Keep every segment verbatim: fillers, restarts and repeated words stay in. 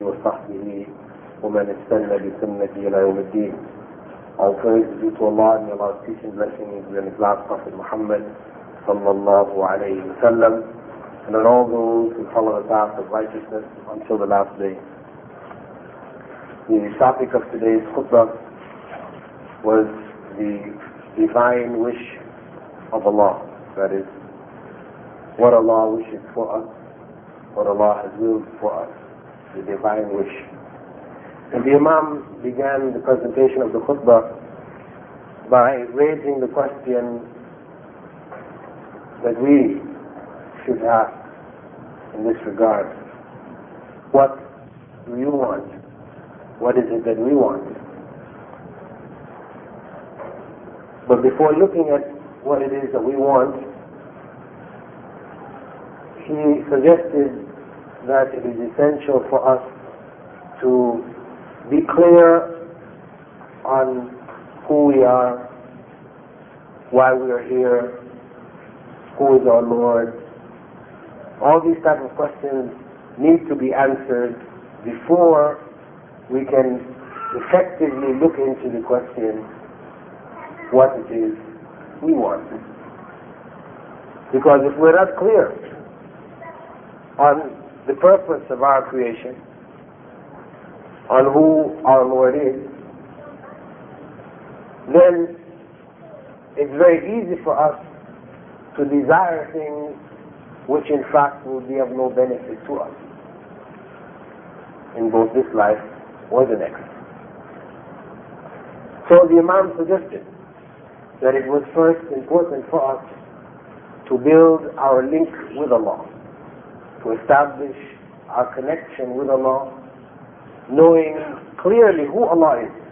وصحبه ومن استنى بسنته إلى يوم الدين. All praise is due to Allah, and Allah's peace and blessings be on His last Prophet Muhammad sallallahu alayhi wa sallam, and on all those who follow the path of righteousness until the last day. The topic of today's khutbah was the divine wish of Allah, that is, what Allah wishes for us, what Allah has willed for us, the divine wish. And the Imam began the presentation of the khutbah by raising the question that we should ask in this regard. What do you want? What is it that we want? But before looking at what it is that we want, he suggested that it is essential for us to be clear on who we are, why we are here, who is our Lord. All these type of questions need to be answered before we can effectively look into the question what it is we want. Because if we're not clear on the purpose of our creation, on who our Lord is, then it's very easy for us to desire things which in fact will be of no benefit to us in both this life or the next. So the Imam suggested that it was first important for us to build our link with Allah, to establish our connection with Allah, knowing clearly who Allah is,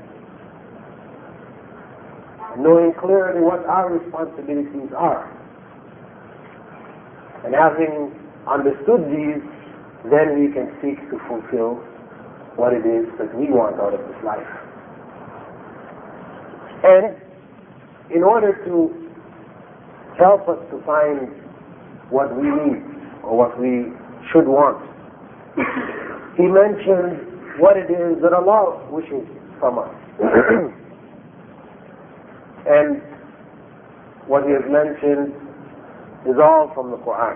knowing clearly what our responsibilities are. And having understood these, then we can seek to fulfill what it is that we want out of this life. And in order to help us to find what we need or what we should want, he mentioned what it is that Allah wishes from us. And what he has mentioned is all from the Quran.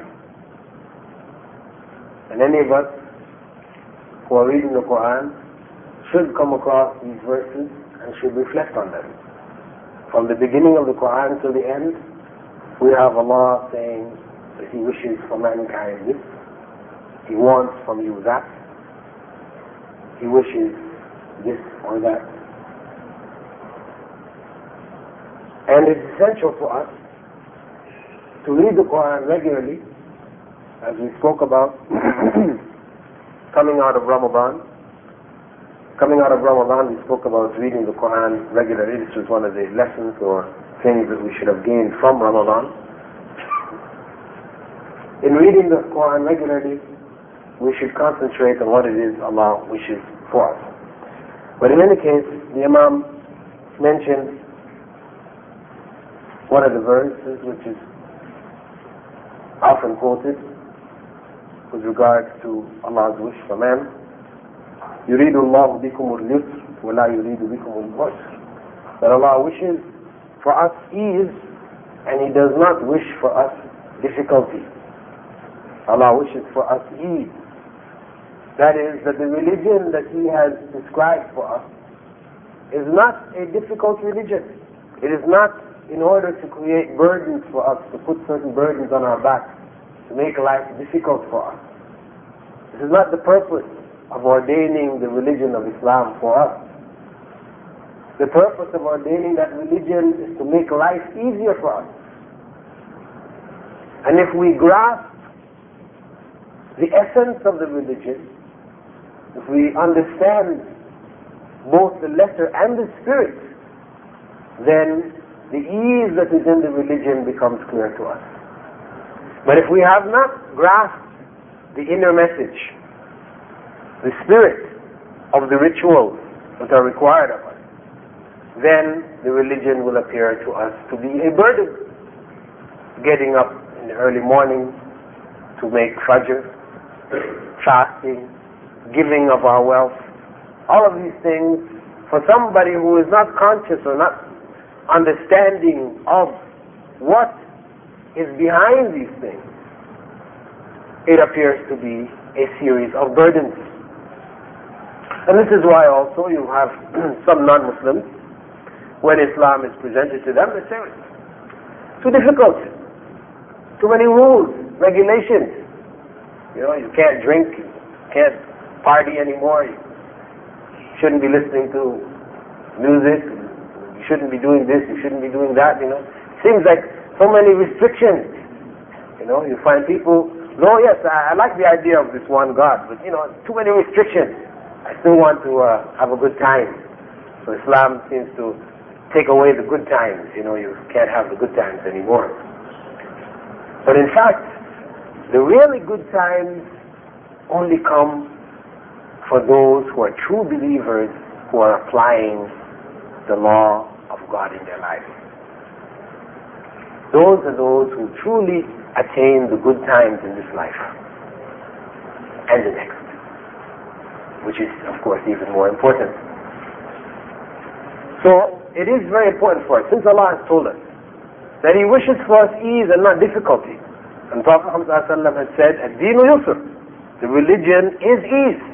And any of us who are reading the Quran should come across these verses and should reflect on them. From the beginning of the Quran to the end, we have Allah saying that He wishes for mankind this, He wants from you that, He wishes this or that. And it's essential for us to read the Quran regularly, as we spoke about coming out of Ramadan. Coming out of Ramadan, we spoke about reading the Quran regularly. This was one of the lessons or things that we should have gained from Ramadan. In reading the Quran regularly, we should concentrate on what it is Allah wishes for us. But in any case, the Imam mentioned one of the verses which is often quoted with regard to Allah's wish for man. يريد الله بكم اليسر ولا يريد بكم العسر. That Allah wishes for us ease and He does not wish for us difficulty. Allah wishes for us ease. That is, that the religion that He has prescribed for us is not a difficult religion. It is not in order to create burdens for us, to put certain burdens on our back, to make life difficult for us. This is not the purpose of ordaining the religion of Islam for us. The purpose of ordaining that religion is to make life easier for us. And if we grasp the essence of the religion, if we understand both the letter and the spirit, then the ease that is in the religion becomes clear to us. But if we have not grasped the inner message, the spirit of the rituals that are required of us, then the religion will appear to us to be a burden. Getting up in the early morning to make fajr, fasting, giving of our wealth. All of these things, for somebody who is not conscious or not understanding of what is behind these things, it appears to be a series of burdens. And this is why also you have some non-Muslims, when Islam is presented to them, they say, too difficult, too many rules, regulations. You know, you can't drink, you can't party anymore, you shouldn't be listening to music, you shouldn't be doing this, you shouldn't be doing that, you know. Seems like so many restrictions. You know, you find people, no, yes, I, I like the idea of this one God, but, you know, too many restrictions. I still want to uh, have a good time. So Islam seems to take away the good times. You know, you can't have the good times anymore. But in fact, the really good times only come for those who are true believers who are applying the law of God in their lives. Those are those who truly attain the good times in this life and the next, which is, of course, even more important. So, it is very important for us, since Allah has told us that He wishes for us ease and not difficulty. And Prophet Muhammad has said, Ad-Dinu Yusr, the religion is ease.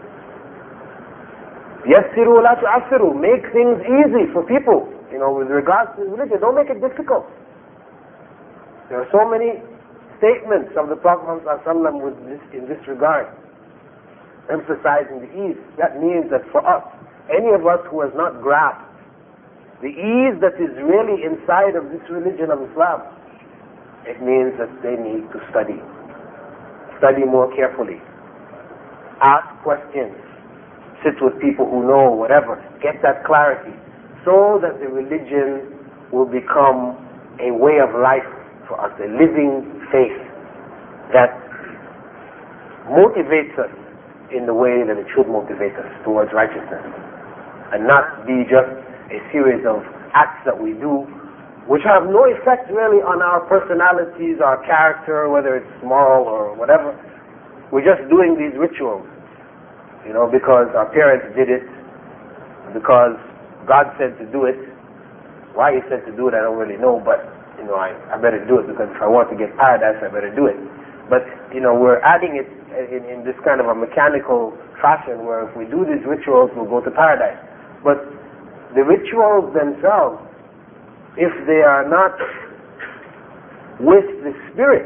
Yassiru la tu'assiru, make things easy for people. You know, with regards to religion, don't make it difficult. There are so many statements of the Prophet Muhammad with this, in this regard, emphasizing the ease. That means that for us, any of us who has not grasped the ease that is really inside of this religion of Islam, it means that they need to study. Study more carefully. Ask questions. Sit with people who know whatever. Get that clarity so that the religion will become a way of life for us, a living faith that motivates us in the way that it should motivate us towards righteousness, and not be just a series of acts that we do which have no effect really on our personalities, our character, whether it's moral or whatever. We're just doing these rituals, you know, because our parents did it, because God said to do it. Why He said to do it, I don't really know, but, you know, I, I better do it, because if I want to get paradise, I better do it. But, you know, we're adding it in, in this kind of a mechanical fashion where if we do these rituals, we'll go to paradise. But the rituals themselves, if they are not with the spirit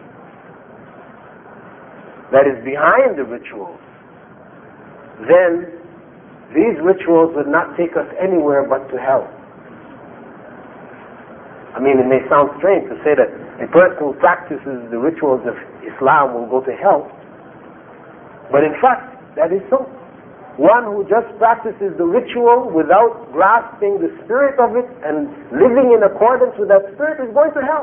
that is behind the rituals, then these rituals would not take us anywhere but to hell. I mean, it may sound strange to say that a person who practices the rituals of Islam will go to hell, but in fact, that is so. One who just practices the ritual without grasping the spirit of it and living in accordance with that spirit is going to hell.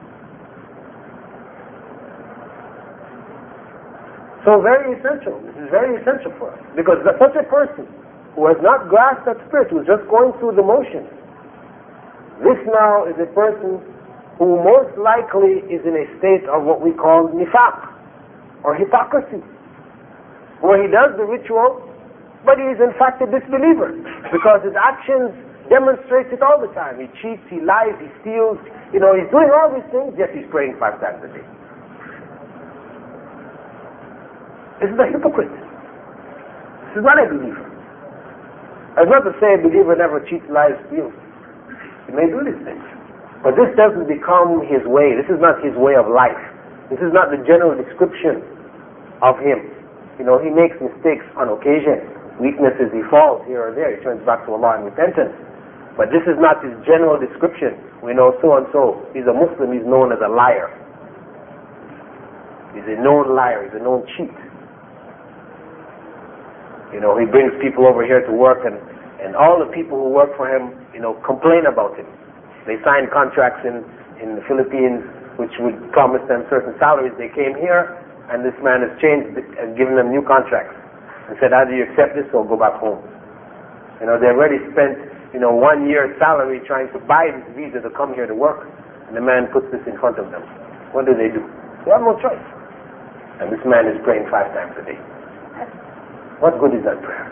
So very essential. This is very essential for us. Because such a person who has not grasped that spirit, who is just going through the motions, this now is a person who most likely is in a state of what we call nifaq, or hypocrisy, where he does the ritual, but he is in fact a disbeliever, because his actions demonstrate it all the time. He cheats, he lies, he steals, you know, he's doing all these things, yet he's praying five times a day. This is a hypocrite. This is not a believer. That's not to say a believer never cheats, lies, steals. He may do these things, but this doesn't become his way. This is not his way of life. This is not the general description of him. You know, he makes mistakes on occasion. Weaknesses, he falls here or there. He turns back to Allah in repentance. But this is not his general description. We know so-and-so, he's a Muslim, he's known as a liar. He's a known liar, he's a known cheat. You know, he brings people over here to work, and, and all the people who work for him, you know, complain about him. They sign contracts in, in the Philippines which would promise them certain salaries. They came here, and this man has changed and given them new contracts and said, either you accept this or go back home. You know, they already spent, you know, one year's salary trying to buy this visa to come here to work, and the man puts this in front of them. What do they do? They have no choice. And this man is praying five times a day. What good is that prayer?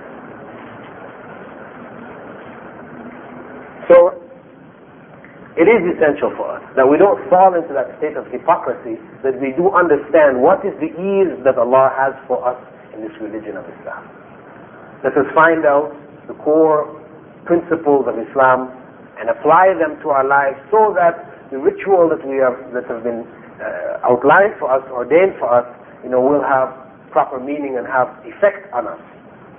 So, it is essential for us that we don't fall into that state of hypocrisy, that we do understand what is the ease that Allah has for us in this religion of Islam. Let us find out the core principles of Islam and apply them to our lives so that the ritual that we have that have been uh, outlined for us, ordained for us, you know, will have proper meaning and have effect on us.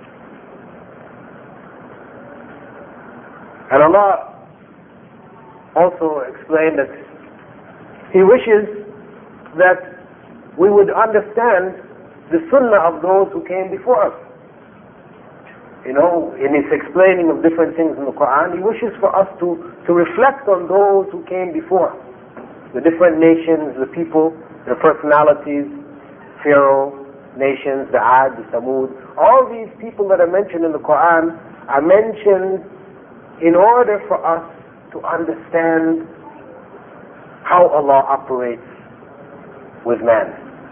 And Allah also explained that He wishes that we would understand the sunnah of those who came before us. You know, in His explaining of different things in the Quran, He wishes for us to, to reflect on those who came before. The different nations, the people, their personalities, Pharaoh, nations, the Ad, the Samud, all these people that are mentioned in the Quran are mentioned in order for us to understand how Allah operates with man.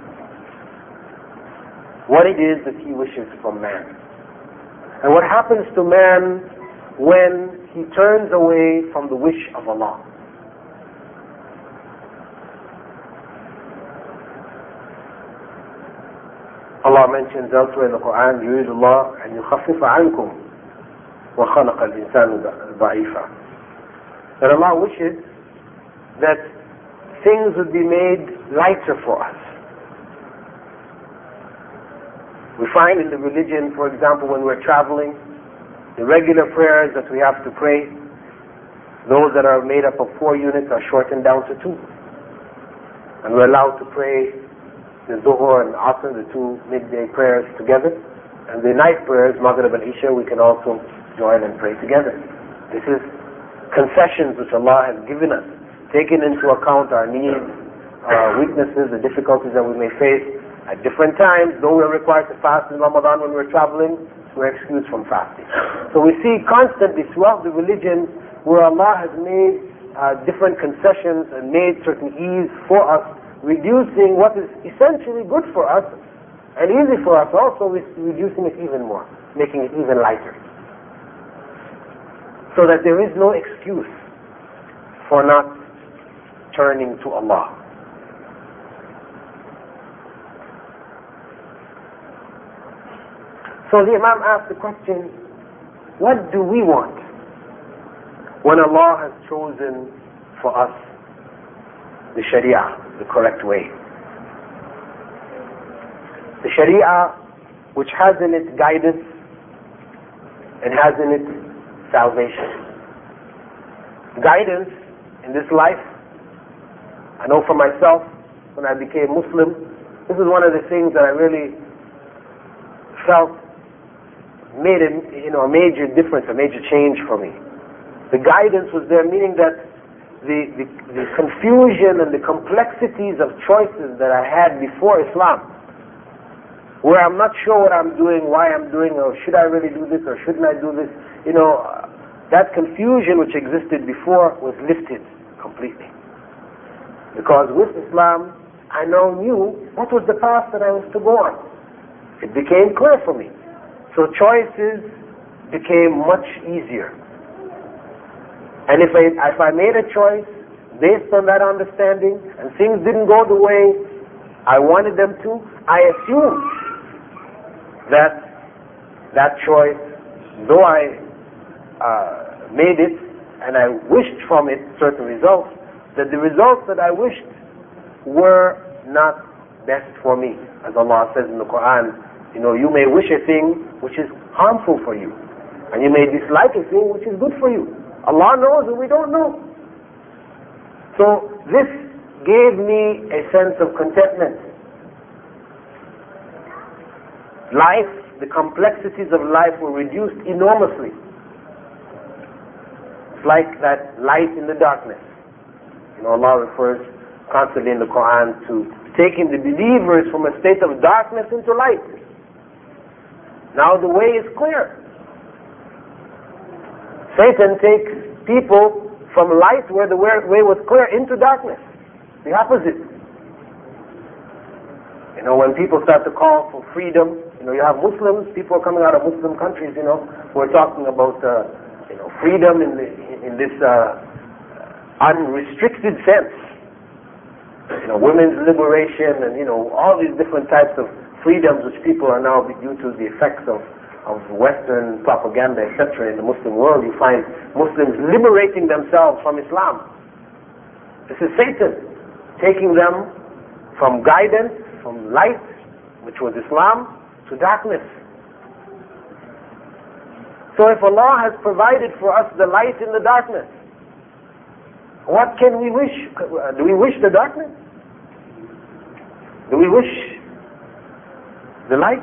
What it is that He wishes from man. And what happens to man when he turns away from the wish of Allah. Allah mentions elsewhere in the Quran, يريد الله أن يخفف عنكم وخلق الإنسان ضعيفا. That Allah wishes that things would be made lighter for us. We find in the religion, for example, when we're traveling, the regular prayers that we have to pray, those that are made up of four units are shortened down to two. And we're allowed to pray the Zuhur and Asr, the two midday prayers together. And the night prayers, Maghrib and Isha, we can also join and pray together. This is concessions which Allah has given us, taking into account our needs, our weaknesses, the difficulties that we may face at different times. Though we're required to fast in Ramadan when we're traveling, we're excused from fasting. So we see constantly throughout the religion where Allah has made uh, different concessions and made certain ease for us, reducing what is essentially good for us and easy for us, also reducing it even more, making it even lighter. So that there is no excuse for not turning to Allah. So the Imam asked the question, what do we want when Allah has chosen for us the Sharia, the correct way? The Sharia which has in it guidance and has in it salvation. Guidance in this life. I know for myself, when I became Muslim, this is one of the things that I really felt made a, you know, a major difference, a major change for me. The guidance was there, meaning that the, the, the confusion and the complexities of choices that I had before Islam, where I'm not sure what I'm doing, why I'm doing, or should I really do this, or shouldn't I do this, you know, that confusion which existed before was lifted completely. Because with Islam, I now knew what was the path that I was to go on. It became clear for me. So choices became much easier. And if I, if I made a choice based on that understanding, and things didn't go the way I wanted them to, I assumed that that choice, though I uh, made it and I wished from it certain results, that the results that I wished were not best for me. As Allah says in the Quran, you know, you may wish a thing which is harmful for you, and you may dislike a thing which is good for you. Allah knows and we don't know. So this gave me a sense of contentment. Life, the complexities of life were reduced enormously. It's like that light in the darkness. You know, Allah refers constantly in the Quran to taking the believers from a state of darkness into light. Now the way is clear. Satan takes people from light where the way was clear into darkness. The opposite. You know, when people start to call for freedom in You know, you have Muslims, people coming out of Muslim countries, you know, who are talking about, uh, you know, freedom in, the, in this uh, unrestricted sense. You know, women's liberation and, you know, all these different types of freedoms which people are now, due to the effects of, of Western propaganda, et cetera, in the Muslim world, you find Muslims liberating themselves from Islam. This is Satan taking them from guidance, from light, which was Islam, to darkness. So if Allah has provided for us the light in the darkness, what can we wish? Do we wish the darkness? Do we wish the light?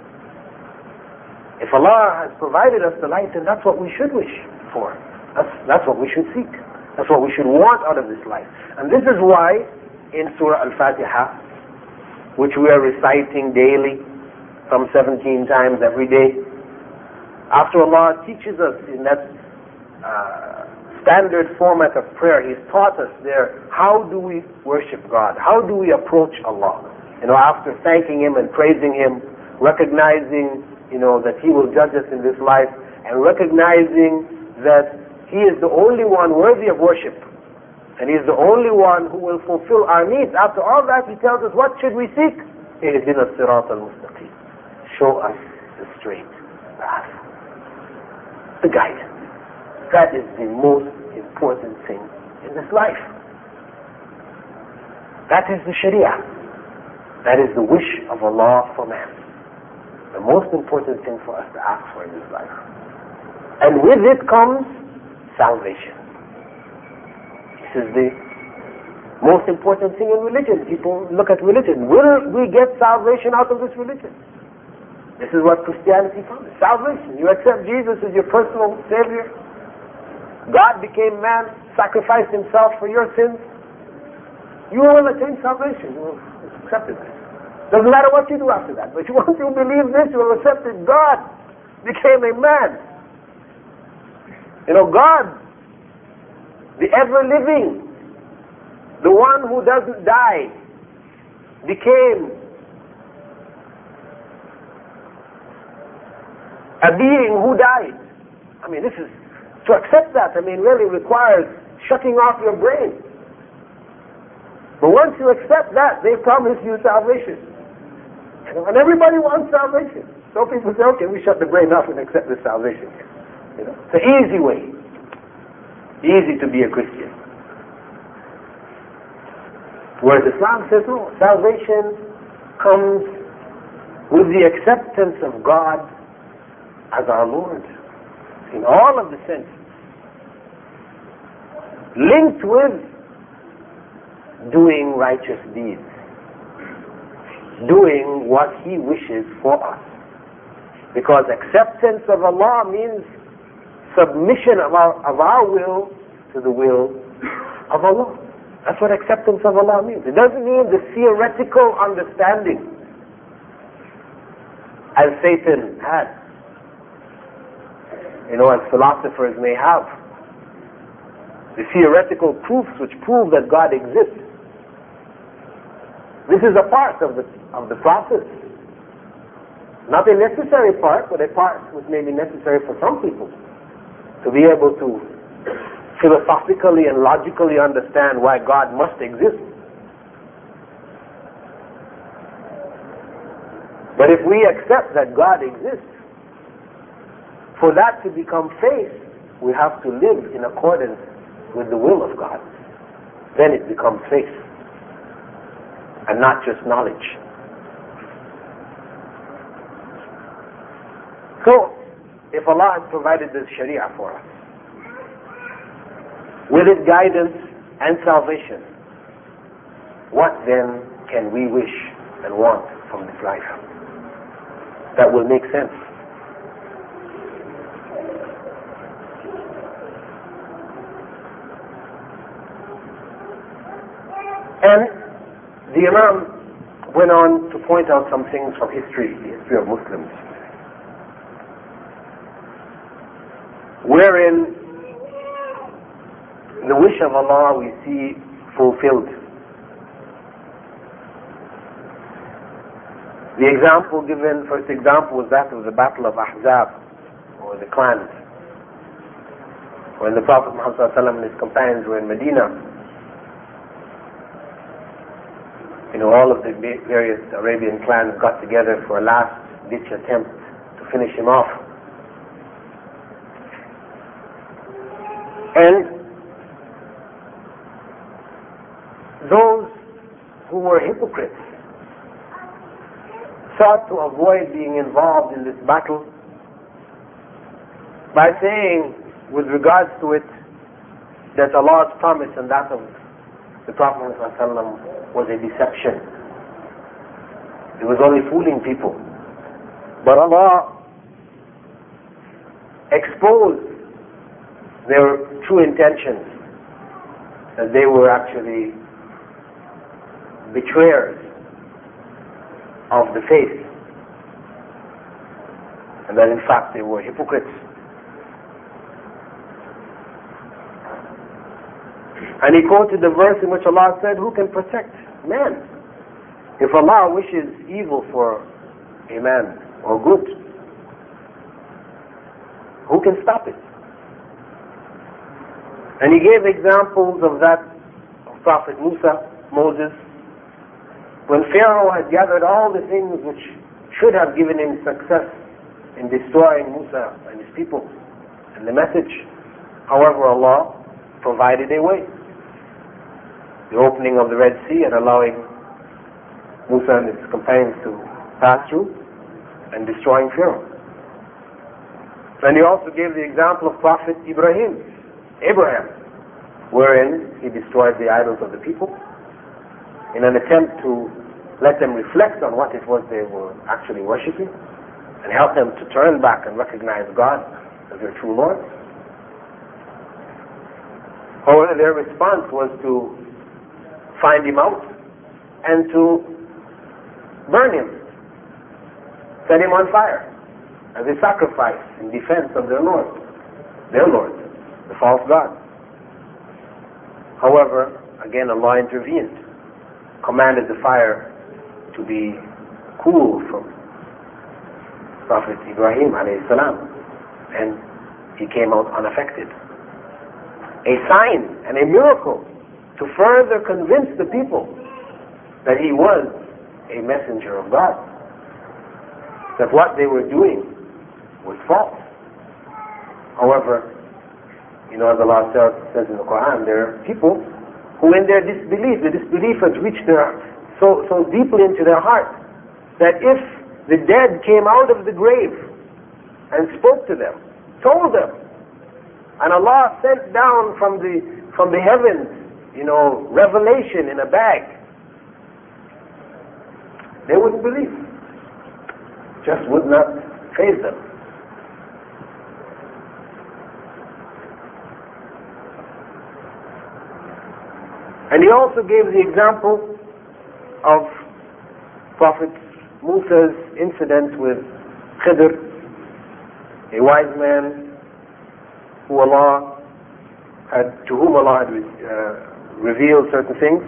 If Allah has provided us the light, then that's what we should wish for. That's, that's what we should seek. That's what we should want out of this life. And this is why in Surah Al-Fatiha, which we are reciting daily, some seventeen times every day, after Allah teaches us in that uh, standard format of prayer, He's taught us there, how do we worship God? How do we approach Allah? You know, after thanking Him and praising Him, recognizing, you know, that He will judge us in this life, and recognizing that He is the only one worthy of worship, and He is the only one who will fulfill our needs. After all that, He tells us, what should we seek? Ihdina as-sirat al-mustaqim. Show us the straight path, the guidance. That is the most important thing in this life. That is the Sharia. That is the wish of Allah for man. The most important thing for us to ask for in this life. And with it comes salvation. This is the most important thing in religion. People look at religion. Will we get salvation out of this religion? This is what Christianity promises. Salvation. You accept Jesus as your personal Savior. God became man, sacrificed Himself for your sins. You will attain salvation. You will accept it. Doesn't matter what you do after that. But once you believe this, you will accept that God became a man. You know, God, the ever-living, the one who doesn't die, became a being who died. I mean, this is, to accept that, I mean, really requires shutting off your brain. But once you accept that, they promise you salvation. You know, and everybody wants salvation. So people say, okay, we shut the brain off and accept this salvation. You know, it's an easy way. Easy to be a Christian. Whereas Islam says, no, salvation comes with the acceptance of God as our Lord in all of the senses, linked with doing righteous deeds, doing what He wishes for us. Because acceptance of Allah means submission of our, of our will to the will of Allah. That's what acceptance of Allah means. It doesn't mean the theoretical understanding as Satan had. You know, as philosophers may have. The theoretical proofs which prove that God exists. This is a part of the, of the process. Not a necessary part, but a part which may be necessary for some people to be able to philosophically and logically understand why God must exist. But if we accept that God exists, for that to become faith, we have to live in accordance with the will of God. Then it becomes faith, and not just knowledge. So, if Allah has provided this Sharia for us, with its guidance and salvation, what then can we wish and want from this life that will make sense? And the Imam went on to point out some things from history, the history of Muslims, wherein the wish of Allah we see fulfilled. The example given, first example, was that of the Battle of Ahzab, or the clans. When the Prophet Muhammad and his companions were in Medina, you know, all of the various Arabian clans got together for a last-ditch attempt to finish him off. And those who were hypocrites sought to avoid being involved in this battle by saying, with regards to it, that Allah's promise and that of the Prophet ﷺ was a deception. It was only fooling people. But Allah exposed their true intentions, that they were actually betrayers of the faith, and that in fact they were hypocrites. And he quoted the verse in which Allah said, who can protect man? If Allah wishes evil for a man or good, who can stop it? And he gave examples of that of Prophet Musa, Moses, when Pharaoh had gathered all the things which should have given him success in destroying Musa and his people and the message. However, Allah provided a way. The opening of the Red Sea and allowing Musa and his companions to pass through and destroying Pharaoh. And he also gave the example of Prophet Ibrahim, Abraham, wherein he destroyed the idols of the people in an attempt to let them reflect on what it was they were actually worshipping and help them to turn back and recognize God as their true Lord. However, their response was to find him out and to burn him, set him on fire as a sacrifice in defense of their Lord, their Lord, the false God. However, again Allah intervened, commanded the fire to be cool from Prophet Ibrahim alayhi salam, and he came out unaffected. A sign and a miracle to further convince the people that he was a messenger of God, that what they were doing was false. However, you know, as Allah says in the Quran, there are people who in their disbelief, the disbelief has reached their, so, so deeply into their heart, that if the dead came out of the grave and spoke to them, told them, and Allah sent down from the, from the heavens, you know, revelation in a bag, they wouldn't believe. Just would not faze them. And he also gave the example of Prophet Musa's incident with Khidr, a wise man who Allah had, to whom Allah had uh, revealed certain things,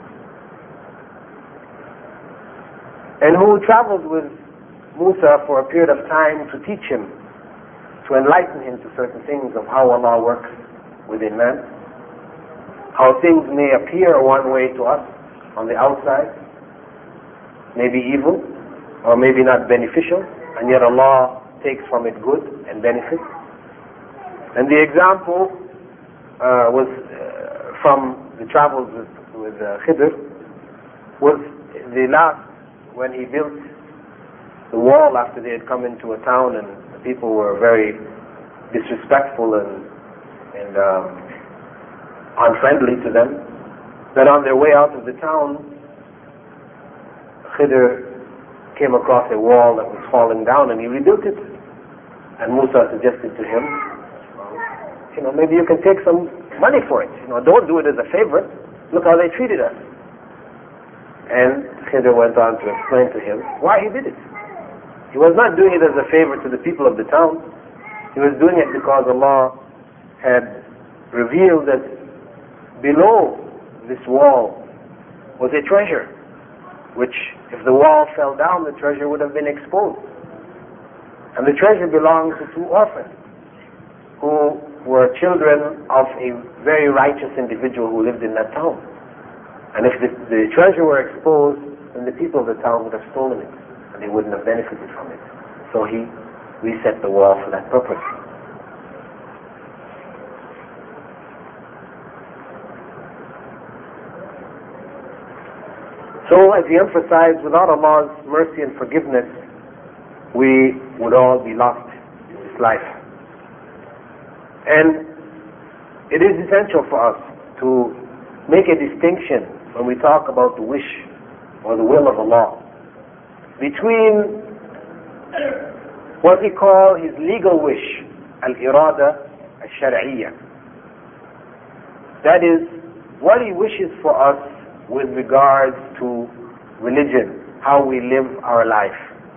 and who traveled with Musa for a period of time to teach him, to enlighten him to certain things of how Allah works within man, how things may appear one way to us on the outside, may be evil or maybe not beneficial, and yet Allah takes from it good and benefit. And the example uh, was uh, from the travels with, with uh, Khidr, was the last, when he built the wall after they had come into a town and the people were very disrespectful and, and um, unfriendly to them, that on their way out of the town, Khidr came across a wall that was falling down and he rebuilt it. And Musa suggested to him, you know, maybe you can take some money for it. You know, don't do it as a favor. Look how they treated us. And Khidr went on to explain to him why he did it. He was not doing it as a favor to the people of the town. He was doing it because Allah had revealed that below this wall was a treasure which If the wall fell down, the treasure would have been exposed. And the treasure belonged to two orphans who were children of a very righteous individual who lived in that town. And if the, the treasure were exposed, then the people of the town would have stolen it, and they wouldn't have benefited from it. So he reset the wall for that purpose. So, as he emphasized, without Allah's mercy and forgiveness, we would all be lost in this life. And it is essential for us to make a distinction when we talk about the wish or the will of Allah between what we call his legal wish, al-irada al-shar'iyya. That is, what he wishes for us with regards to religion, how we live our life.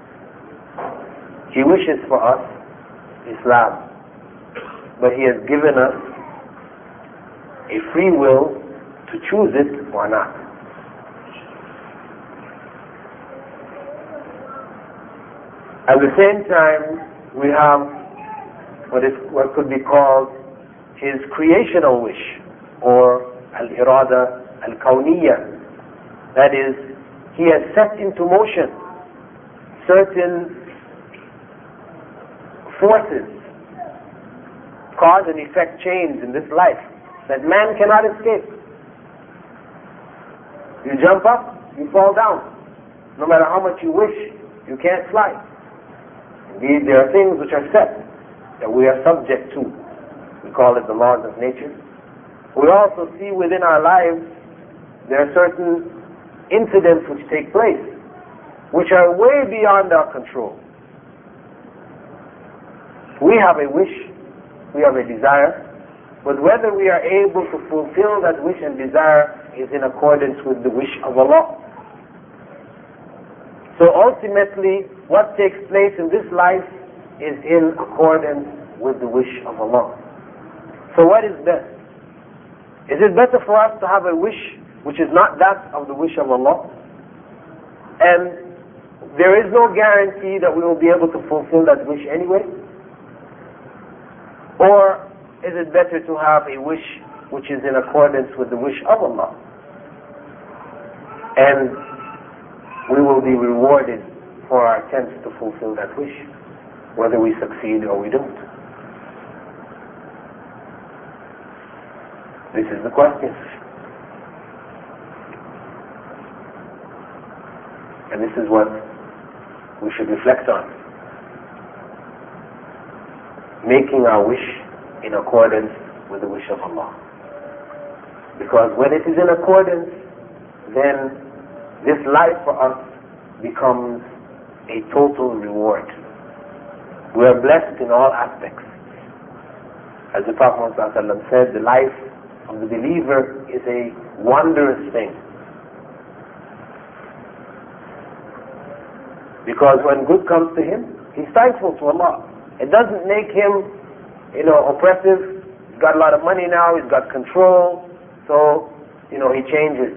He wishes for us Islam, but he has given us a free will to choose it or not. At the same time, we have what is what could be called his creational wish, or al-irada al-kawniyya. That is, he has set into motion certain forces, cause and effect chains in this life that man cannot escape. You jump up, you fall down. No matter how much you wish, you can't fly. Indeed, there are things which are set that we are subject to. We call it the laws of nature. We also see within our lives there are certain incidents which take place which are way beyond our control. We have a wish, we have a desire, but whether we are able to fulfill that wish and desire is in accordance with the wish of Allah. So ultimately, what takes place in this life is in accordance with the wish of Allah. So what is best? Is it better for us to have a wish which is not that of the wish of Allah? And there is no guarantee that we will be able to fulfill that wish anyway? Or is it better to have a wish which is in accordance with the wish of Allah? And we will be rewarded for our attempts to fulfill that wish, whether we succeed or we don't. This is the question. And this is what we should reflect on. Making our wish in accordance with the wish of Allah. Because when it is in accordance, then this life for us becomes a total reward. We are blessed in all aspects. As the Prophet ﷺ said, the life of the believer is a wondrous thing. Because when good comes to him, he's thankful to Allah. It doesn't make him, you know, oppressive. He's got a lot of money now, he's got control, so, you know, he changes.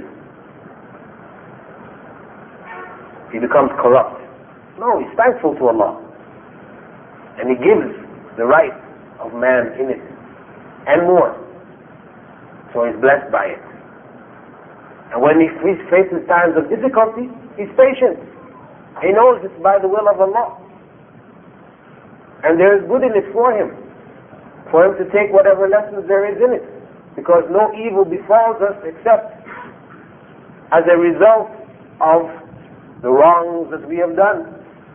He becomes corrupt. No, he's thankful to Allah. And he gives the right of man in it. And more. So he's blessed by it. And when he faces times of difficulty, he's patient. He knows it's by the will of Allah. And there is good in it for him. For him to take whatever lessons there is in it. Because no evil befalls us except as a result of the wrongs that we have done.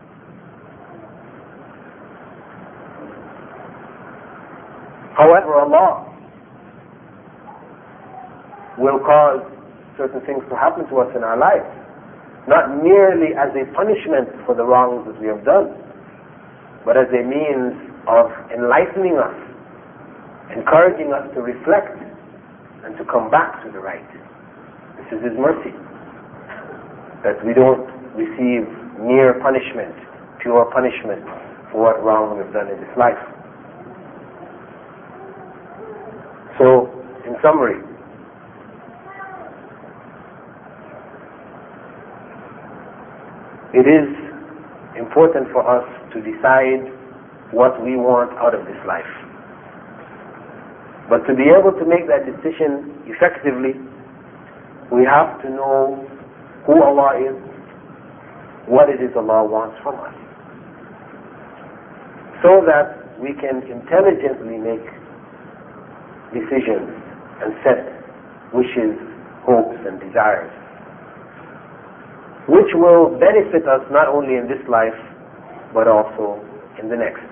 However, Allah will cause certain things to happen to us in our life, not merely as a punishment for the wrongs that we have done, but as a means of enlightening us, encouraging us to reflect and to come back to the right. This is His mercy, that we don't receive mere punishment, pure punishment for what wrong we've done in this life. So, in summary, it is important for us to decide what we want out of this life. But to be able to make that decision effectively, we have to know who Allah is, what it is Allah wants from us, so that we can intelligently make decisions and set wishes, hopes and desires, which will benefit us not only in this life, but also in the next.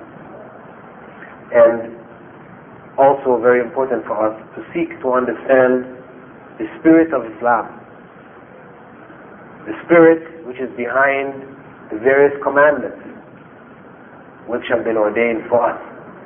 And also very important for us to seek to understand the spirit of Islam, the spirit which is behind the various commandments which have been ordained for us,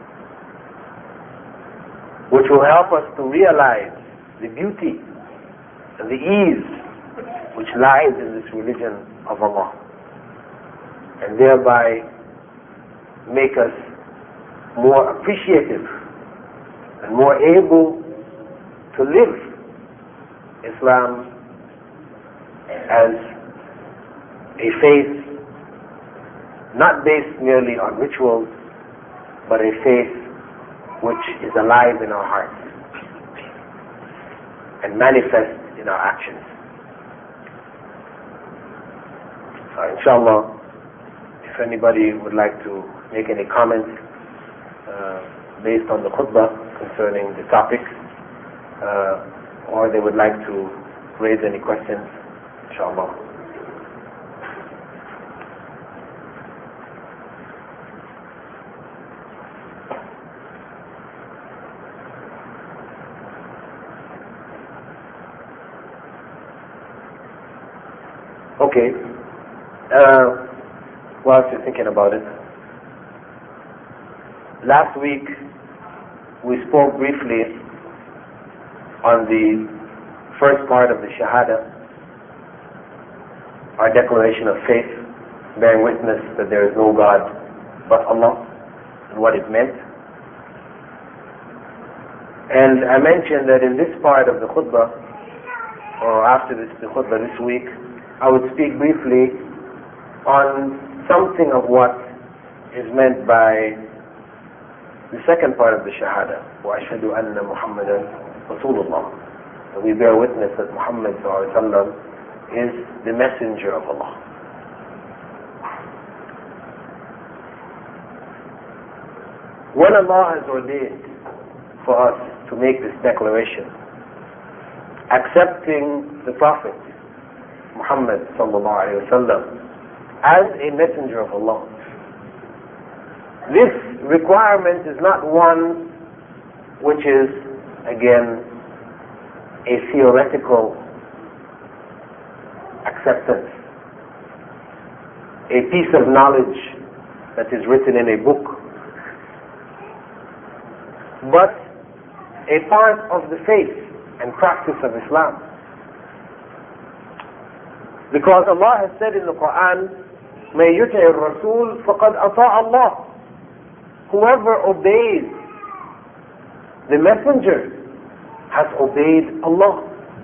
which will help us to realize the beauty and the ease which lies in this religion of Allah, and thereby make us more appreciative and more able to live Islam as a faith not based merely on rituals, but a faith which is alive in our hearts and manifests in our actions. So inshallah, if anybody would like to make any comments uh, based on the khutbah concerning the topic, uh, or they would like to raise any questions, inshallah. Okay. Uh, whilst you're thinking about it, last week we spoke briefly on the first part of the Shahada, our declaration of faith, bearing witness that there is no God but Allah, and what it meant. And I mentioned that in this part of the khutbah, or after this the khutbah this week, I would speak briefly on something of what is meant by the second part of the Shahada, وَأَشْهَدُ أَنَّ مُحَمَّدًا رَسُولُ اللَّهِ. And we bear witness that Muhammad sallallahu alaihi wasallam is the messenger of Allah. When Allah has ordained for us to make this declaration, accepting the Prophet Muhammad sallallahu alaihi wasallam as a messenger of Allah, this requirement is not one which is, again, a theoretical acceptance, a piece of knowledge that is written in a book, but a part of the faith and practice of Islam. Because Allah has said in the Quran, مَن يُطِعِ الرَّسُولِ فَقَدْ أَطَاعَ اللَّهِ. Whoever obeys the messenger has obeyed Allah.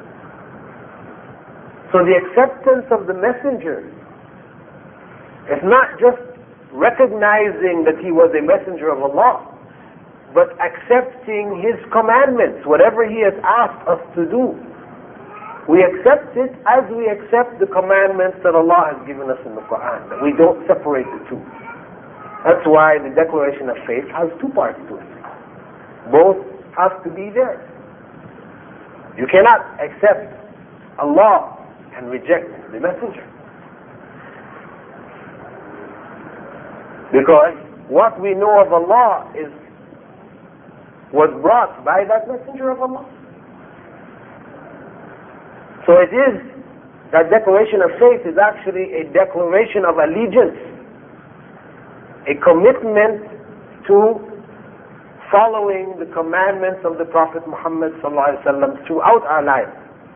So the acceptance of the messenger is not just recognizing that he was a messenger of Allah, but accepting his commandments, whatever he has asked us to do. We accept it as we accept the commandments that Allah has given us in the Quran, that we don't separate the two. That's why the declaration of faith has two parts to it. Both have to be there. You cannot accept Allah and reject the messenger. Because what we know of Allah is was brought by that messenger of Allah. So it is, that declaration of faith is actually a declaration of allegiance, a commitment to following the commandments of the Prophet Muhammad sallallahu alaihi wasallam throughout our lives.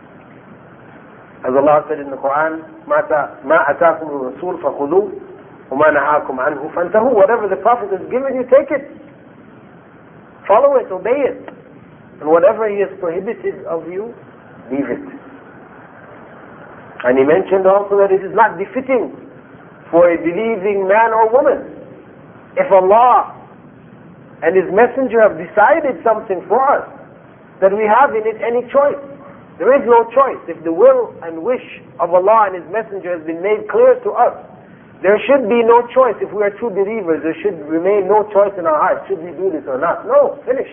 As Allah said in the Quran, مَا أَتَاكُمُ الرَّسُولُ فَخُذُوهُ وَمَا نَهَاكُمْ عَنْهُ فَانْتَهُوا. Whatever the Prophet has given you, take it. Follow it, obey it. And whatever he has prohibited of you, leave it. And he mentioned also that it is not befitting for a believing man or woman. If Allah and His Messenger have decided something for us, then we have in it any choice. There is no choice. If the will and wish of Allah and His Messenger has been made clear to us, there should be no choice. If we are true believers, there should remain no choice in our hearts. Should we do this or not? No, finish.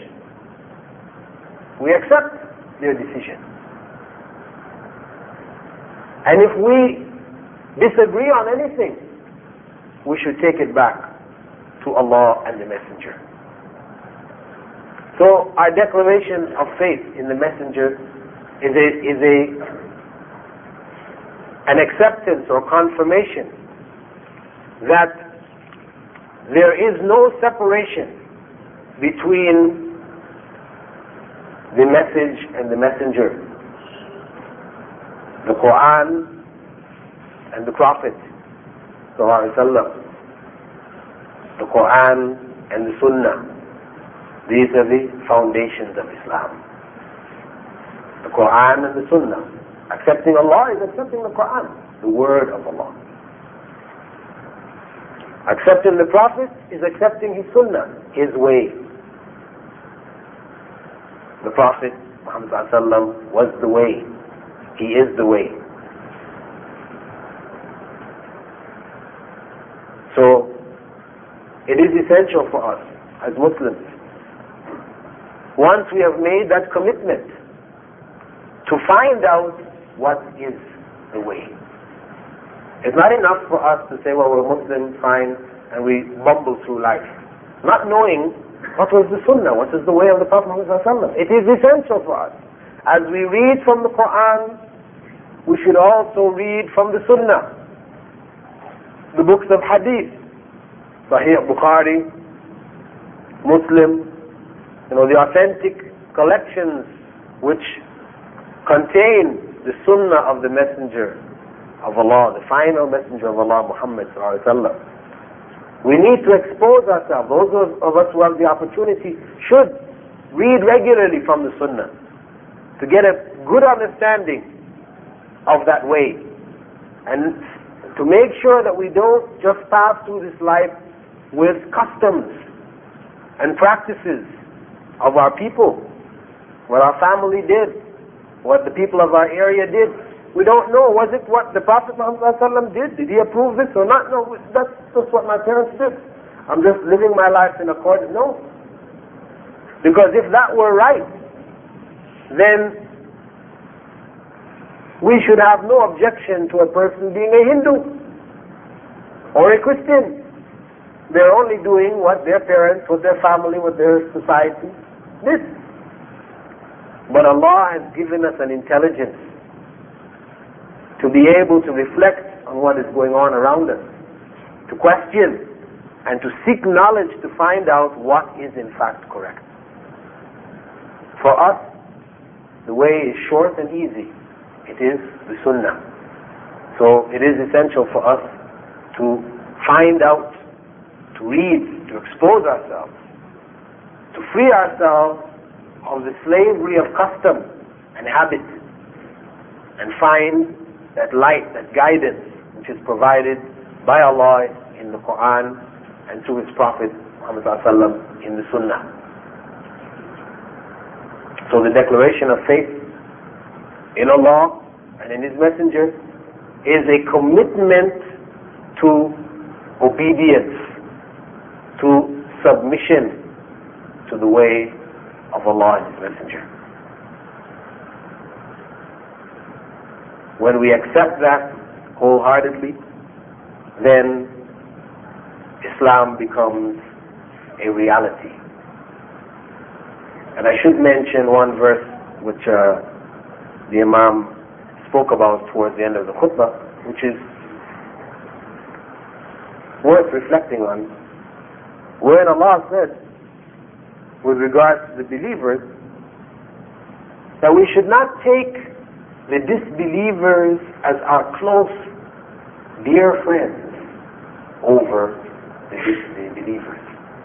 We accept their decision. And if we disagree on anything, we should take it back to Allah and the Messenger. So our declaration of faith in the Messenger is a is a an acceptance or confirmation that there is no separation between the message and the messenger, the Quran and the Prophet sallallahu alaihi wasallam, the Quran and the Sunnah. These are the foundations of Islam. The Quran and the Sunnah. Accepting Allah is accepting the Quran, the word of Allah. Accepting the Prophet is accepting his Sunnah, his way. The Prophet Muhammad sallallahu alaihi wasallam was the way. He is the way. So, it is essential for us as Muslims, once we have made that commitment, to find out what is the way. It's not enough for us to say, well, we're Muslims, fine, and we bumble through life, not knowing what was the Sunnah, what is the way of the Prophet Muhammad sallallahu alaihi wasallam. It is essential for us. As we read from the Quran, we should also read from the Sunnah, the books of Hadith, Sahih Bukhari, Muslim, you know, the authentic collections which contain the Sunnah of the Messenger of Allah, the final Messenger of Allah, Muhammad sallallahu alaihi wasallam. We need to expose ourselves. Those of, of us who have the opportunity should read regularly from the Sunnah to get a good understanding of that way, and to make sure that we don't just pass through this life with customs and practices of our people, what our family did, what the people of our area did. We don't know, was it what the Prophet Muhammad sallallahu alaihi wasallam did? Did he approve this or not? No, that's just what my parents did. I'm just living my life in accordance. No. Because if that were right, then we should have no objection to a person being a Hindu or a Christian. They're only doing what their parents, what their family, what their society did. But Allah has given us an intelligence to be able to reflect on what is going on around us, to question and to seek knowledge to find out what is in fact correct. For us, the way is short and easy. It is the Sunnah. So it is essential for us to find out, to read, to expose ourselves, to free ourselves of the slavery of custom and habit, and find that light, that guidance which is provided by Allah in the Quran and through His Prophet Muhammad sallallahu alaihi wasallam in the Sunnah. So the declaration of faith in Allah and in His Messenger is a commitment to obedience, to submission to the way of Allah and His Messenger. When we accept that wholeheartedly, then Islam becomes a reality. And I should mention one verse which uh, the Imam spoke about towards the end of the khutbah, which is worth reflecting on, wherein Allah said, with regards to the believers, that we should not take the disbelievers as our close, dear friends over the, the believers.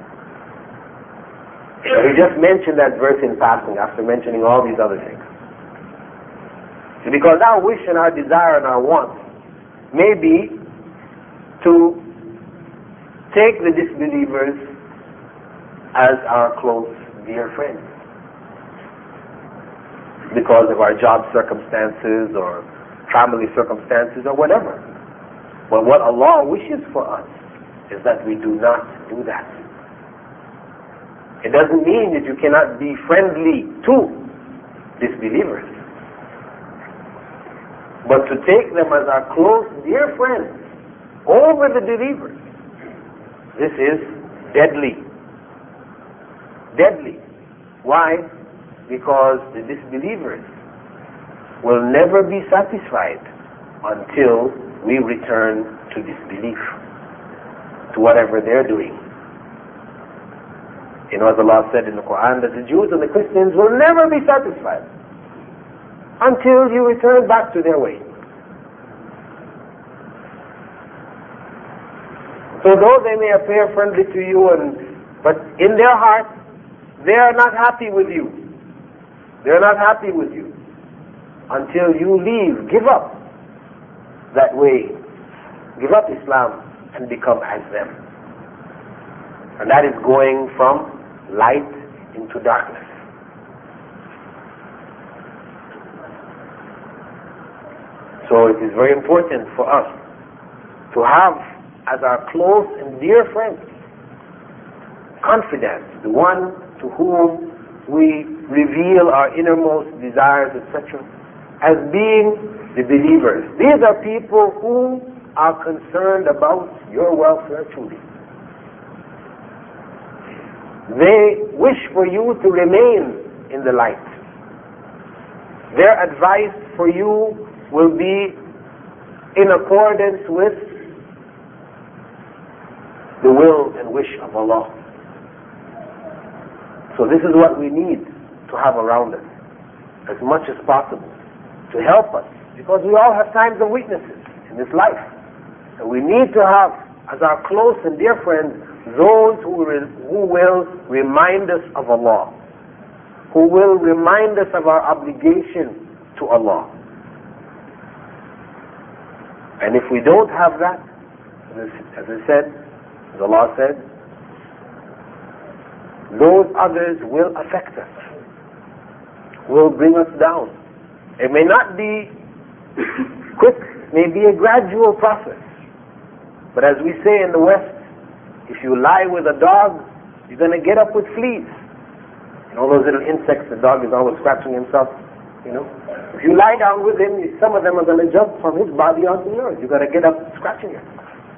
So he just mentioned that verse in passing after mentioning all these other things. Because our wish and our desire and our want may be to take the disbelievers as our close, dear friends because of our job circumstances or family circumstances or whatever. But what Allah wishes for us is that we do not do that. It doesn't mean that you cannot be friendly to disbelievers, but to take them as our close, dear friends over the believers, this is deadly. Deadly. Why? Because the disbelievers will never be satisfied until we return to disbelief, to whatever they're doing. You know, as Allah said in the Quran, that the Jews and the Christians will never be satisfied until you return back to their way. So though they may appear friendly to you, and but in their heart, they are not happy with you. They are not happy with you until you leave, give up that way, give up Islam and become as them. And that is going from light into darkness. So it is very important for us to have as our close and dear friends confidence, the one to whom we reveal our innermost desires, et cetera, as being the believers. These are people who are concerned about your welfare truly. They wish for you to remain in the light. Their advice for you will be in accordance with the will and wish of Allah. So this is what we need to have around us as much as possible to help us, because we all have times of weaknesses in this life. And we need to have as our close and dear friends those who will, who will remind us of Allah, who will remind us of our obligation to Allah. And if we don't have that, as I said, as Allah said, those others will affect us, will bring us down. It may not be quick, it may be a gradual process. But as we say in the West, if you lie with a dog, you're going to get up with fleas. You know those little insects, the dog is always scratching himself, you know. If you lie down with him, some of them are going to jump from his body onto yours. You've got to get up scratching yourself.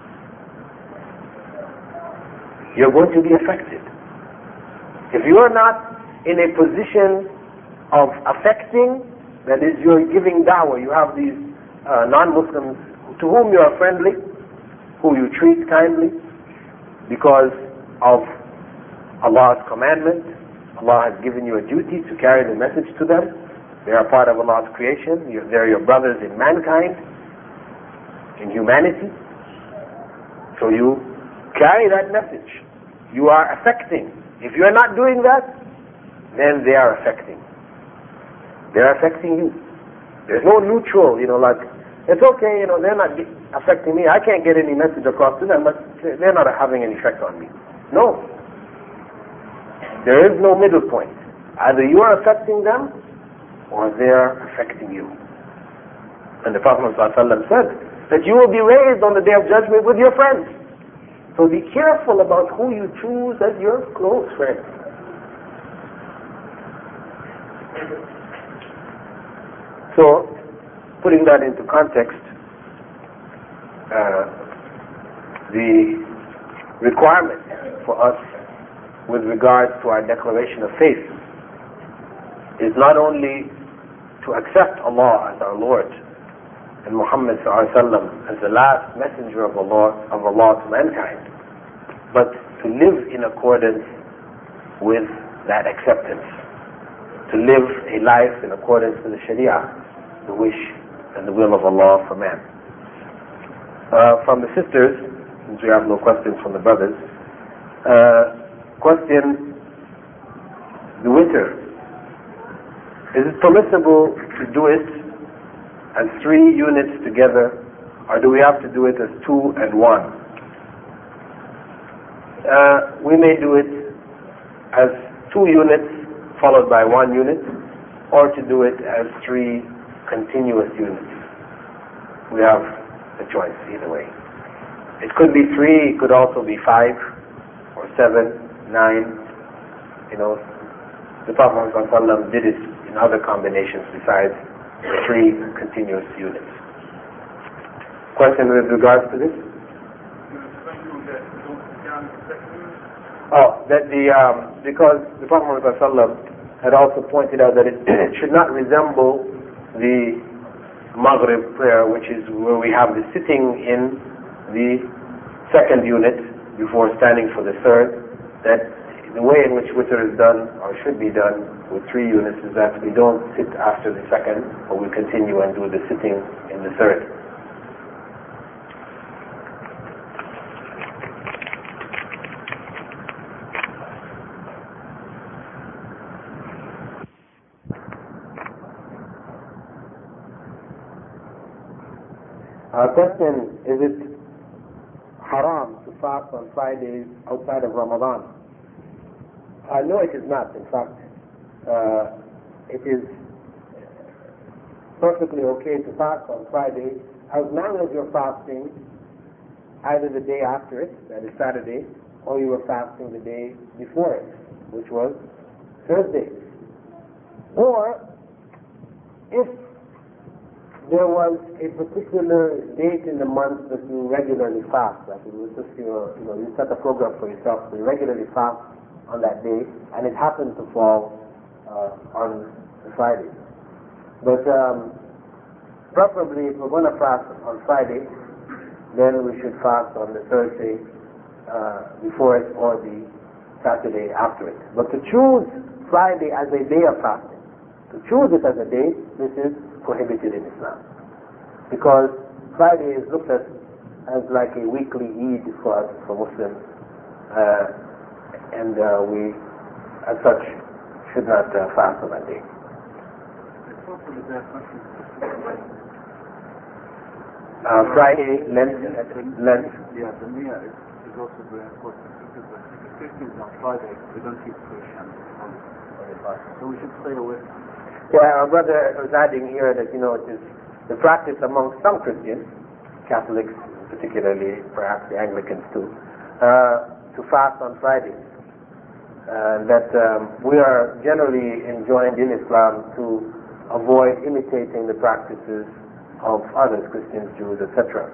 You're going to be affected. If you are not in a position of affecting, that is, you're giving da'wah, you have these uh, non-Muslims to whom you are friendly, who you treat kindly because of Allah's commandment. Allah has given you a duty to carry the message to them. They are part of Allah's creation. They're your brothers in mankind, in humanity. So you carry that message. You are affecting. If you are not doing that, then they are affecting. They are affecting you. There's no neutral, you know, like, it's okay, you know, they're not affecting me. I can't get any message across to them, but they're not having any effect on me. No. There is no middle point. Either you are affecting them, or they are affecting you. And the Prophet ﷺ said that you will be raised on the Day of Judgment with your friends. So be careful about who you choose as your close friends. So, putting that into context, uh, the requirement for us with regards to our declaration of faith is not only to accept Allah as our Lord and Muhammad sallallahu alaihi wasallam as the last messenger of Allah, of Allah to mankind, but to live in accordance with that acceptance, to live a life in accordance with the Sharia, the wish and the will of Allah for man. Uh, from the sisters, since we have no questions from the brothers, uh, question the witr. Is it permissible to do it as three units together or do we have to do it as two and one? Uh, we may do it as two units followed by one unit, or to do it as three continuous units. We have a choice either way. It could be three, it could also be five, or seven, nine. You know, the Prophet ﷺ did it in other combinations besides the three continuous units. Question with regards to this? Oh, that the um, because the Prophet ﷺ had also pointed out that it, it should not resemble the Maghrib prayer, which is where we have the sitting in the second unit before standing for the third. That the way in which witr is done, or should be done, with three units is that we don't sit after the second, but we continue and do the sitting in the third. Our question, is it haram to fast on Fridays outside of Ramadan? Uh, no, it is not. In fact, uh, it is perfectly okay to fast on Friday as long as you're fasting either the day after it, that is Saturday, or you were fasting the day before it, which was Thursday. Or if there was a particular date in the month that you regularly fast, like it was just your, you know, you set a program for yourself, so you regularly fast on that day, and it happened to fall uh, on the Friday. But um, preferably, if we're going to fast on Friday, then we should fast on the Thursday uh, before it or the Saturday after it. But to choose Friday as a day of fasting, to choose it as a day, this is prohibited in Islam. Because Friday is looked at as like a weekly Eid for us, for Muslims. Uh, and uh, we, as such, should not uh, fast on that day. Uh, Friday, Lent, Lent. Yeah, the Nia is, is also very important because the Christians on Friday, they don't keep fish and so we should stay away from it. Yeah, our brother was adding here that, you know, it is the practice among some Christians, Catholics particularly, perhaps the Anglicans too, uh, to fast on Fridays. Uh, that um, we are generally enjoined in Islam to avoid imitating the practices of others, Christians, Jews, et cetera.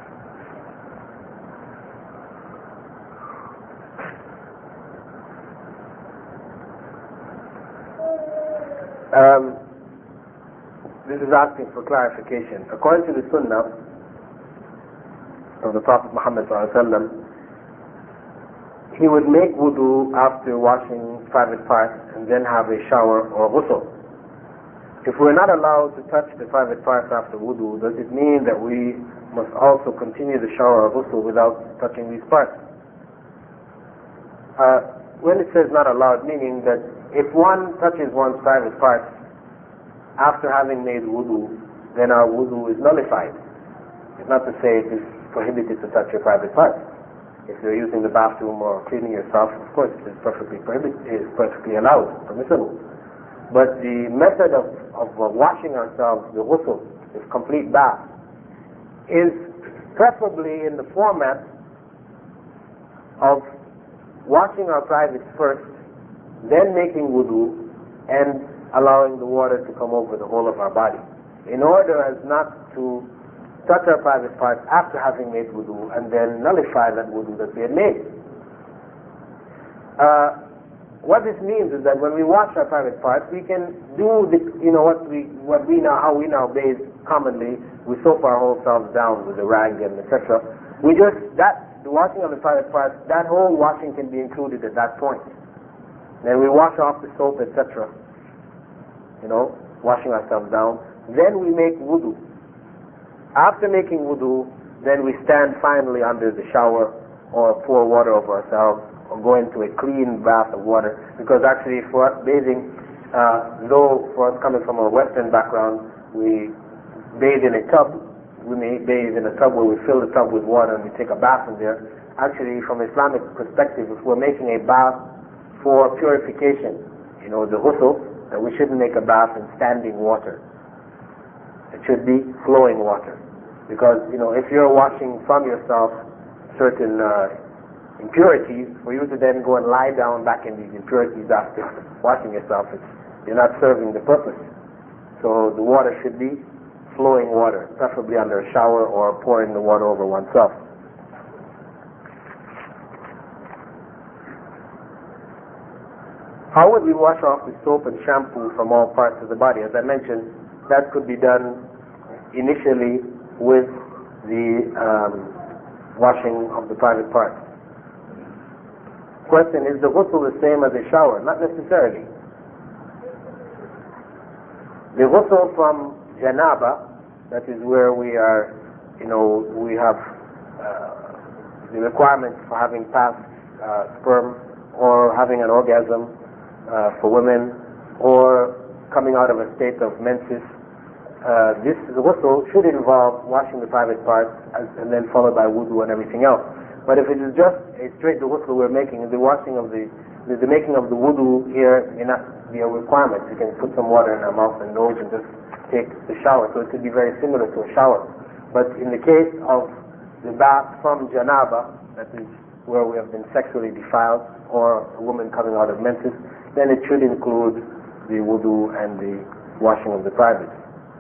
Um, this is asking for clarification. According to the Sunnah of the Prophet Muhammad sallallahu alaihi wasallam, he would make wudu after washing private parts and then have a shower or ghusl. If we're not allowed to touch the private parts after wudu, does it mean that we must also continue the shower or ghusl without touching these parts? Uh, when it says not allowed, meaning that if one touches one's private parts after having made wudu, then our wudu is nullified. It's not to say it is prohibited to touch your private parts. If you're using the bathroom or cleaning yourself, of course it is perfectly prohibited, it is perfectly allowed, permissible. But the method of, of uh, washing ourselves, the ghusl, this complete bath, is preferably in the format of washing our privates first, then making wudu, and allowing the water to come over the whole of our body, in order as not to touch our private parts after having made wudu and then nullify that wudu that we had made. Uh, what this means is that when we wash our private parts, we can do the, you know, what we what we now how we now bathe commonly. We soap our whole selves down with a rag and et cetera. We just that the washing of the private parts, that whole washing can be included at that point. Then we wash off the soap, et cetera. You know, washing ourselves down. Then we make wudu. After making wudu, then we stand finally under the shower or pour water over ourselves or go into a clean bath of water. Because actually for us bathing, uh, though for us coming from a Western background, we bathe in a tub, we may bathe in a tub where we fill the tub with water and we take a bath in there. Actually, from Islamic perspective, if we're making a bath for purification, you know, the ghusl, that we shouldn't make a bath in standing water. It should be flowing water. Because, you know, if you're washing from yourself certain uh, impurities, for you to then go and lie down back in these impurities after washing yourself, it's, you're not serving the purpose. So the water should be flowing water, preferably under a shower or pouring the water over oneself. How would we wash off the soap and shampoo from all parts of the body? As I mentioned, that could be done initially with the um, washing of the private parts. Question, is the ghusl the same as a shower? Not necessarily. The ghusl from janaba, that is where we are, you know, we have uh, the requirements for having passed uh, sperm or having an orgasm uh, for women or coming out of a state of menses. Uh, this the ghusl should involve washing the private parts as, and then followed by wudu and everything else. But if it is just a straight the ghusl we're making, the washing of the, the the making of the wudu here may not be a requirement. You can put some water in our mouth and nose and just take the shower. So it could be very similar to a shower. But in the case of the bath from janaba, that is where we have been sexually defiled, or a woman coming out of menses, then it should include the wudu and the washing of the privates.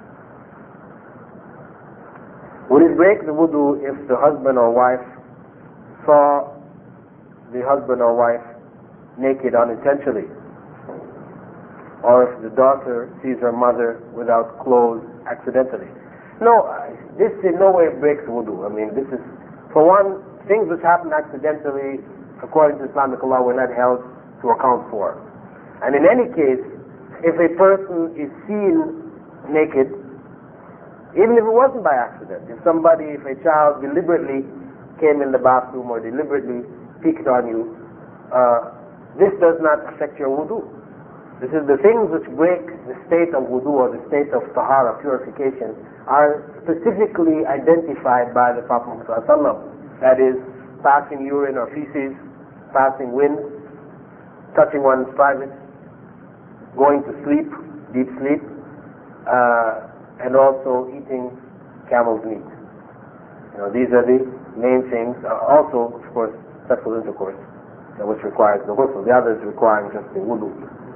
Would it break the wudu if the husband or wife saw the husband or wife naked unintentionally? Or if the daughter sees her mother without clothes accidentally? No, this in no way breaks wudu. I mean, this is, for one, things which happen accidentally, according to Islamic law, we're not held to account for. And in any case, if a person is seen naked, even if it wasn't by accident, if somebody, if a child deliberately came in the bathroom or deliberately peeked on you, uh, this does not affect your wudu. This is the things which break the state of wudu or the state of tahara, purification, are specifically identified by the Prophet Muhammad sallallahu alaihi wasallam. That is, passing urine or feces, passing wind, touching one's privates, going to sleep, deep sleep, uh, and also eating camel's meat. You know, these are the main things. Uh, also, of course, sexual intercourse, uh, which requires the ghusl. The others requiring just the wudu.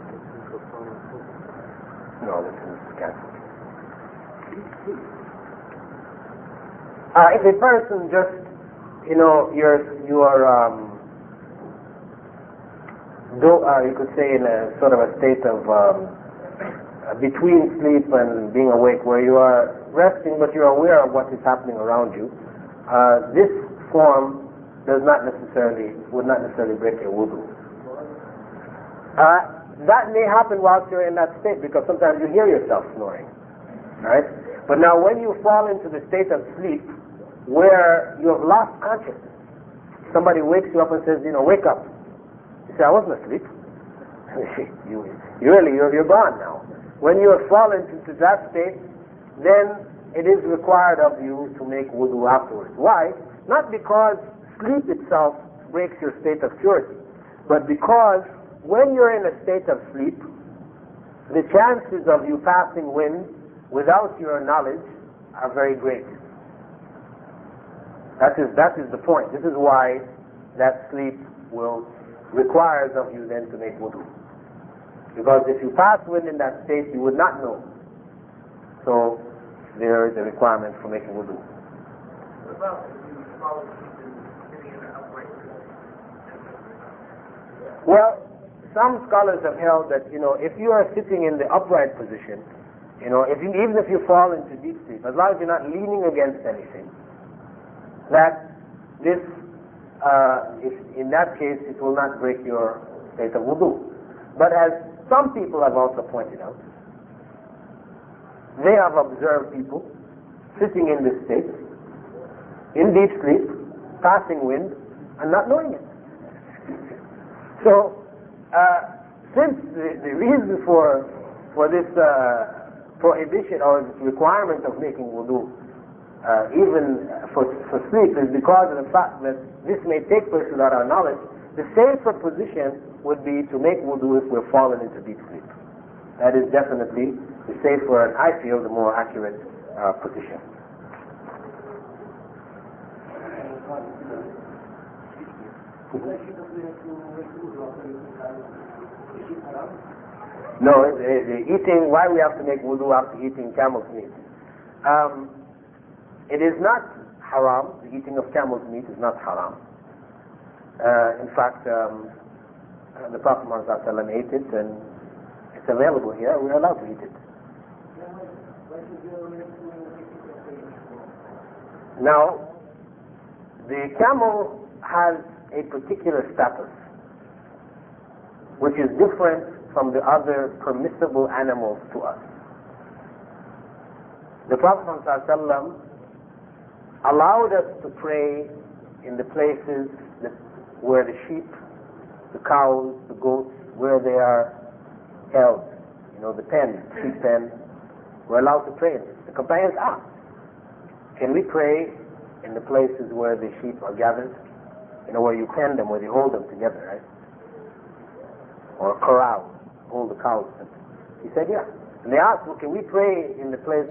No, this is cancelled. Uh, if a person just, you know, you're you are, um, do, uh, you could say in a sort of a state of um, between sleep and being awake, where you are resting but you're aware of what is happening around you, uh, this form does not necessarily, would not necessarily break your wudu. Uh, that may happen whilst you're in that state, because sometimes you hear yourself snoring, right? But now when you fall into the state of sleep where you have lost consciousness, somebody wakes you up and says, you know, wake up. You say, I wasn't asleep. you, you really, you're, you're gone now. When you have fallen into that state, then it is required of you to make wudu afterwards. Why? Not because sleep itself breaks your state of purity, but because when you're in a state of sleep, the chances of you passing wind without your knowledge are very great. That is, that is the point. This is why that sleep will requires of you then to make wudu. Because if you pass wind in that state, you would not know. So there is a requirement for making wudu. What about if you follow sitting in an upright position? Well, some scholars have held that, you know, if you are sitting in the upright position, you know, if you, even if you fall into deep sleep, as long as you're not leaning against anything, that this, uh, if in that case, it will not break your state of wudu. But as some people have also pointed out, they have observed people sitting in this state, in deep sleep, passing wind, and not knowing it. So, uh, since the, the reason for for this uh, prohibition or this requirement of making wudu uh, even for, for sleep is because of the fact that this may take place without our knowledge. The safer position would be to make wudu if we're fallen into deep sleep. That is definitely the safer and I feel the more accurate uh, position. No, the, the eating, why we have to make wudu after eating camel's meat? Um, it is not haram. The eating of camel's meat is not haram. Uh, in fact, um, the Prophet Muhammad ate it, and it's available here. We're allowed to eat it. Now, the camel has a particular status, which is different from the other permissible animals to us. The Prophet ﷺ allowed us to pray in the places that, where the sheep, the cows, the goats, where they are held. You know, the pen, sheep pen, we're allowed to pray in it. The companions asked, can we pray in the places where the sheep are gathered? You know, where you pen them, where you hold them together, right? Or corral, hold the cows. He said, yeah. And they asked, well, can we pray in the place